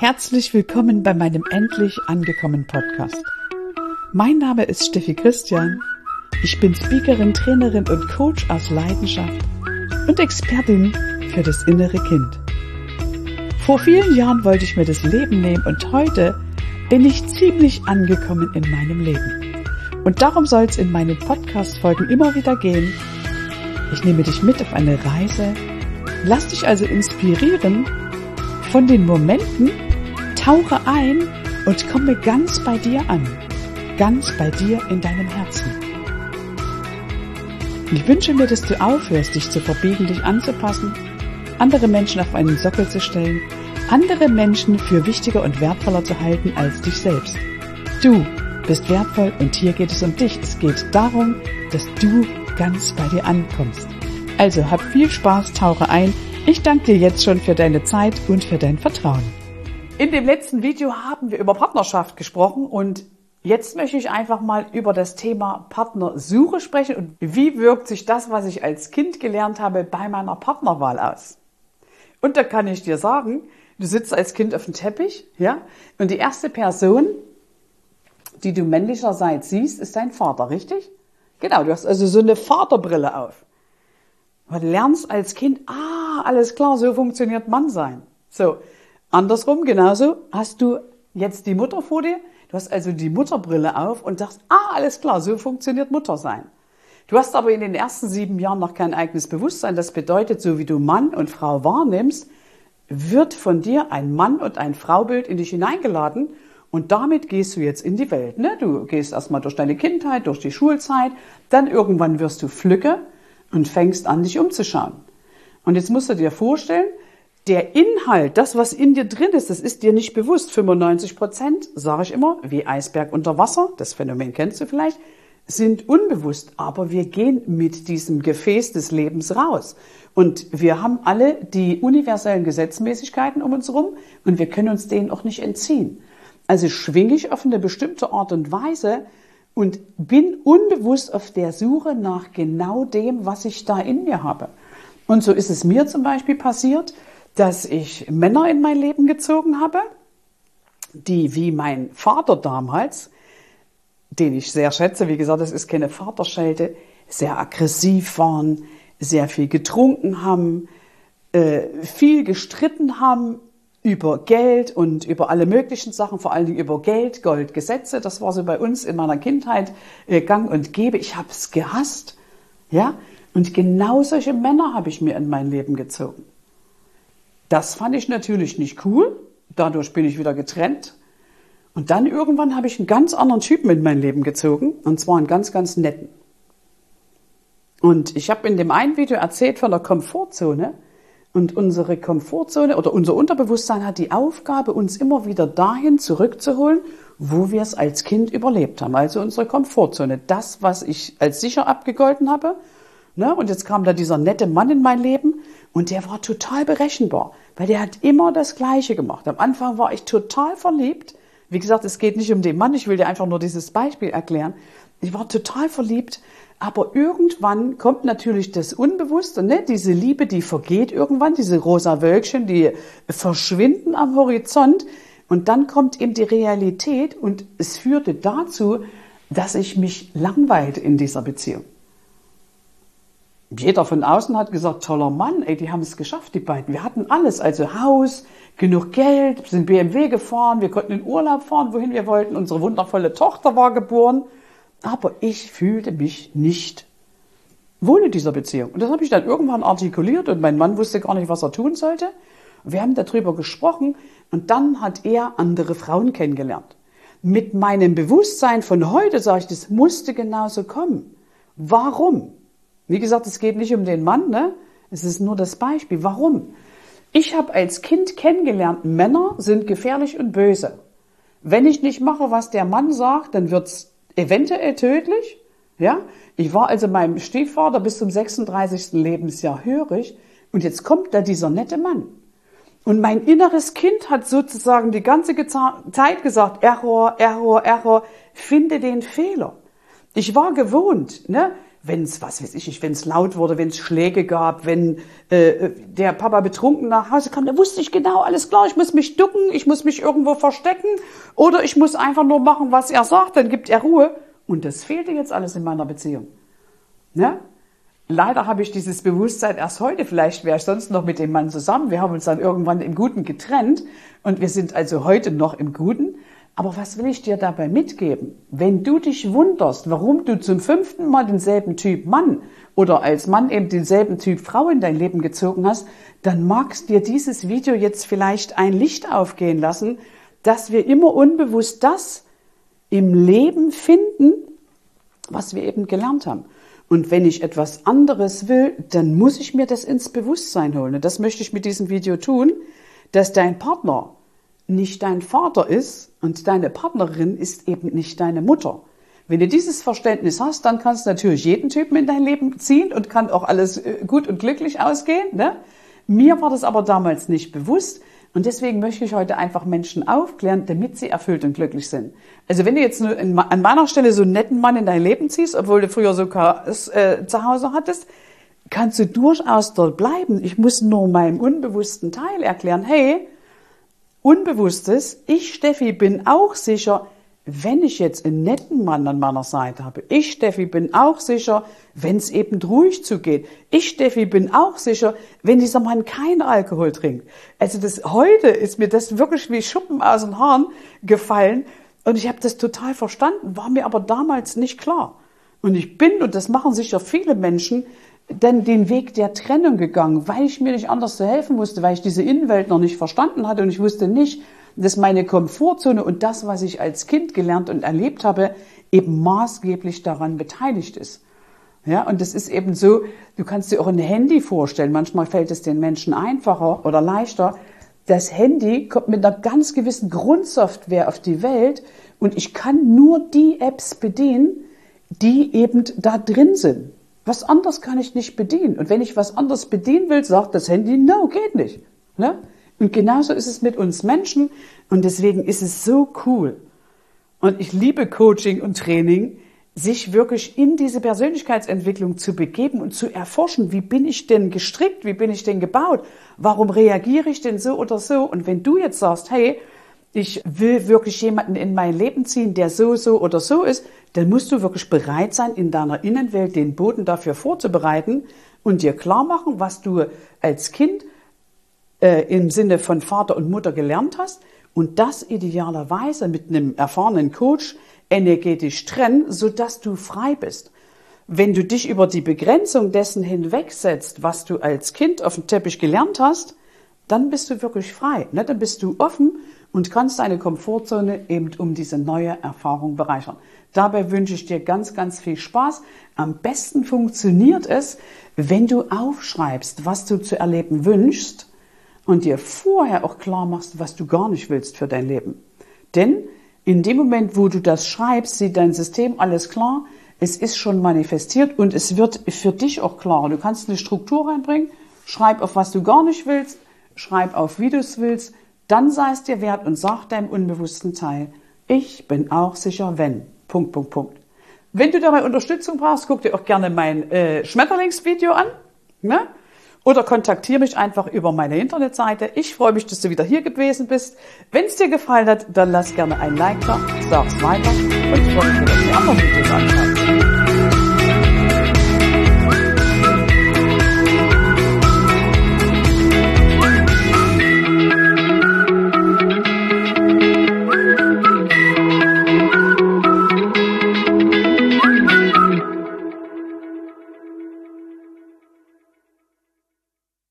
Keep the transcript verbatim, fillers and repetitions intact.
Herzlich willkommen bei meinem Endlich angekommen Podcast. Mein Name ist Steffi Christian. Ich bin Speakerin, Trainerin und Coach aus Leidenschaft und Expertin für das innere Kind. Vor vielen Jahren wollte ich mir das Leben nehmen und heute bin ich ziemlich angekommen in meinem Leben. Und darum soll es in meinen Podcast-Folgen immer wieder gehen. Ich nehme dich mit auf eine Reise, lass dich also inspirieren von den Momenten, tauche ein und komme ganz bei dir an, ganz bei dir in deinem Herzen. Ich wünsche mir, dass du aufhörst, dich zu verbiegen, dich anzupassen, andere Menschen auf einen Sockel zu stellen, andere Menschen für wichtiger und wertvoller zu halten als dich selbst. Du bist wertvoll und hier geht es um dich. Es geht darum, dass du ganz bei dir ankommst. Also hab viel Spaß, tauche ein. Ich danke dir jetzt schon für deine Zeit und für dein Vertrauen. In dem letzten Video haben wir über Partnerschaft gesprochen und jetzt möchte ich einfach mal über das Thema Partnersuche sprechen und wie wirkt sich das, was ich als Kind gelernt habe, bei meiner Partnerwahl aus. Und da kann ich dir sagen, du sitzt als Kind auf dem Teppich, ja, und die erste Person, die du männlicherseits siehst, ist dein Vater, richtig? Genau, du hast also so eine Vaterbrille auf. Du lernst als Kind, ah, alles klar, so funktioniert Mannsein. So, andersrum, genauso, hast du jetzt die Mutter vor dir, du hast also die Mutterbrille auf und sagst, ah, alles klar, so funktioniert Muttersein. Du hast aber in den ersten sieben Jahren noch kein eigenes Bewusstsein, das bedeutet, so wie du Mann und Frau wahrnimmst, wird von dir ein Mann- und ein Fraubild in dich hineingeladen und damit gehst du jetzt in die Welt. Ne? Du gehst erstmal durch deine Kindheit, durch die Schulzeit, dann irgendwann wirst du Flücke und fängst an, dich umzuschauen. Und jetzt musst du dir vorstellen, der Inhalt, das, was in dir drin ist, das ist dir nicht bewusst. fünfundneunzig Prozent, sage ich immer, wie Eisberg unter Wasser, das Phänomen kennst du vielleicht, sind unbewusst. Aber wir gehen mit diesem Gefäß des Lebens raus. Und wir haben alle die universellen Gesetzmäßigkeiten um uns herum und wir können uns denen auch nicht entziehen. Also schwinge ich auf eine bestimmte Art und Weise und bin unbewusst auf der Suche nach genau dem, was ich da in mir habe. Und so ist es mir zum Beispiel passiert, dass ich Männer in mein Leben gezogen habe, die wie mein Vater damals, den ich sehr schätze, wie gesagt, das ist keine Vaterschelte, sehr aggressiv waren, sehr viel getrunken haben, äh, viel gestritten haben über Geld und über alle möglichen Sachen, vor allen Dingen über Geld, Gold, Gesetze. Das war so bei uns in meiner Kindheit äh, gang und gäbe. Ich habe es gehasst, ja. Und genau solche Männer habe ich mir in mein Leben gezogen. Das fand ich natürlich nicht cool. Dadurch bin ich wieder getrennt. Und dann irgendwann habe ich einen ganz anderen Typen in mein Leben gezogen. Und zwar einen ganz, ganz netten. Und ich habe in dem einen Video erzählt von der Komfortzone. Und unsere Komfortzone oder unser Unterbewusstsein hat die Aufgabe, uns immer wieder dahin zurückzuholen, wo wir es als Kind überlebt haben. Also unsere Komfortzone. Das, was ich als sicher abgegolten habe. Ne? Und jetzt kam da dieser nette Mann in mein Leben und der war total berechenbar, weil der hat immer das Gleiche gemacht. Am Anfang war ich total verliebt. Wie gesagt, es geht nicht um den Mann, ich will dir einfach nur dieses Beispiel erklären. Ich war total verliebt, aber irgendwann kommt natürlich das Unbewusste, ne? Diese Liebe, die vergeht irgendwann, diese rosa Wölkchen, die verschwinden am Horizont und dann kommt eben die Realität und es führte dazu, dass ich mich langweilte in dieser Beziehung. Jeder von außen hat gesagt, toller Mann, ey, die haben es geschafft, die beiden. Wir hatten alles, also Haus, genug Geld, sind B M W gefahren, wir konnten in Urlaub fahren, wohin wir wollten. Unsere wundervolle Tochter war geboren. Aber ich fühlte mich nicht wohl in dieser Beziehung. Und das habe ich dann irgendwann artikuliert und mein Mann wusste gar nicht, was er tun sollte. Wir haben darüber gesprochen und dann hat er andere Frauen kennengelernt. Mit meinem Bewusstsein von heute sage ich, das musste genauso kommen. Warum? Wie gesagt, es geht nicht um den Mann, ne? Es ist nur das Beispiel. Warum? Ich habe als Kind kennengelernt, Männer sind gefährlich und böse. Wenn ich nicht mache, was der Mann sagt, dann wird's eventuell tödlich. Ja? Ich war also meinem Stiefvater bis zum sechsunddreißigsten Lebensjahr hörig und jetzt kommt da dieser nette Mann. Und mein inneres Kind hat sozusagen die ganze Zeit gesagt, Error, Error, Error, finde den Fehler. Ich war gewohnt, ne? wenn es, was weiß ich, wenn es laut wurde, wenn es Schläge gab, wenn äh, der Papa betrunken nach Hause kam, da wusste ich genau, alles klar, ich muss mich ducken, ich muss mich irgendwo verstecken oder ich muss einfach nur machen, was er sagt, dann gibt er Ruhe. Und das fehlte jetzt alles in meiner Beziehung. Ne? Leider habe ich dieses Bewusstsein erst heute, vielleicht wäre ich sonst noch mit dem Mann zusammen, wir haben uns dann irgendwann im Guten getrennt und wir sind also heute noch im Guten. Aber was will ich dir dabei mitgeben? Wenn du dich wunderst, warum du zum fünften Mal denselben Typ Mann oder als Mann eben denselben Typ Frau in dein Leben gezogen hast, dann magst dir dieses Video jetzt vielleicht ein Licht aufgehen lassen, dass wir immer unbewusst das im Leben finden, was wir eben gelernt haben. Und wenn ich etwas anderes will, dann muss ich mir das ins Bewusstsein holen. Und das möchte ich mit diesem Video tun, dass dein Partner nicht dein Vater ist und deine Partnerin ist eben nicht deine Mutter. Wenn du dieses Verständnis hast, dann kannst du natürlich jeden Typen in dein Leben ziehen und kann auch alles gut und glücklich ausgehen. Ne? Mir war das aber damals nicht bewusst und deswegen möchte ich heute einfach Menschen aufklären, damit sie erfüllt und glücklich sind. Also wenn du jetzt nur in, an meiner Stelle so einen netten Mann in dein Leben ziehst, obwohl du früher sogar es äh, zu Hause hattest, kannst du durchaus dort bleiben. Ich muss nur meinem unbewussten Teil erklären, hey, Unbewusstes, ich, Steffi, bin auch sicher, wenn ich jetzt einen netten Mann an meiner Seite habe. Ich, Steffi, bin auch sicher, wenn es eben ruhig zugeht. Ich, Steffi, bin auch sicher, wenn dieser Mann keinen Alkohol trinkt. Also das, heute ist mir das wirklich wie Schuppen aus den Haaren gefallen und ich habe das total verstanden, war mir aber damals nicht klar. Und ich bin, und das machen sicher viele Menschen, dann den Weg der Trennung gegangen, weil ich mir nicht anders zu helfen wusste, weil ich diese Innenwelt noch nicht verstanden hatte und ich wusste nicht, dass meine Komfortzone und das, was ich als Kind gelernt und erlebt habe, eben maßgeblich daran beteiligt ist. Ja, und das ist eben so, du kannst dir auch ein Handy vorstellen, manchmal fällt es den Menschen einfacher oder leichter. Das Handy kommt mit einer ganz gewissen Grundsoftware auf die Welt und ich kann nur die Apps bedienen, die eben da drin sind. Was anderes kann ich nicht bedienen. Und wenn ich was anderes bedienen will, sagt das Handy, no, geht nicht. Ne? Und genauso ist es mit uns Menschen. Und deswegen ist es so cool. Und ich liebe Coaching und Training, sich wirklich in diese Persönlichkeitsentwicklung zu begeben und zu erforschen, wie bin ich denn gestrickt, wie bin ich denn gebaut, warum reagiere ich denn so oder so. Und wenn du jetzt sagst, hey, ich will wirklich jemanden in mein Leben ziehen, der so, so oder so ist, dann musst du wirklich bereit sein, in deiner Innenwelt den Boden dafür vorzubereiten und dir klar machen, was du als Kind äh, im Sinne von Vater und Mutter gelernt hast und das idealerweise mit einem erfahrenen Coach energetisch trennen, sodass du frei bist. Wenn du dich über die Begrenzung dessen hinwegsetzt, was du als Kind auf dem Teppich gelernt hast, dann bist du wirklich frei. Ne? Dann bist du offen und kannst deine Komfortzone eben um diese neue Erfahrung bereichern. Dabei wünsche ich dir ganz, ganz viel Spaß. Am besten funktioniert es, wenn du aufschreibst, was du zu erleben wünschst und dir vorher auch klar machst, was du gar nicht willst für dein Leben. Denn in dem Moment, wo du das schreibst, sieht dein System alles klar, es ist schon manifestiert und es wird für dich auch klar. Du kannst eine Struktur reinbringen, schreib auf, was du gar nicht willst, schreib auf, wie du es willst, dann sei es dir wert und sag deinem unbewussten Teil, ich bin auch sicher, wenn, Punkt, Punkt, Punkt. Wenn du dabei Unterstützung brauchst, guck dir auch gerne mein äh, Schmetterlingsvideo an, ne? Oder kontaktiere mich einfach über meine Internetseite. Ich freue mich, dass du wieder hier gewesen bist. Wenn es dir gefallen hat, dann lass gerne ein Like da, sag's weiter und ich freue mich, wenn du die anderen Videos anschaust.